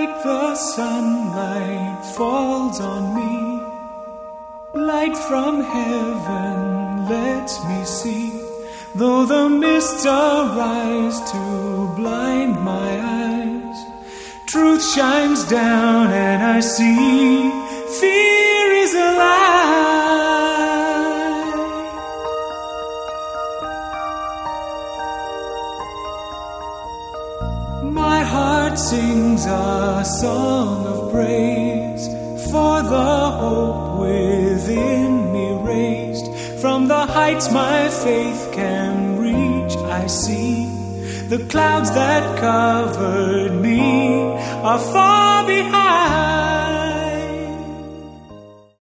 like the sunlight falls on me. Light from heaven lets me see. Though the mists arise to blind my eyes, truth shines down and I see fear is a lie. My heart sings a song of praise for the hope within me raised. From the heights my faith can reach, I see the clouds that covered me are far behind.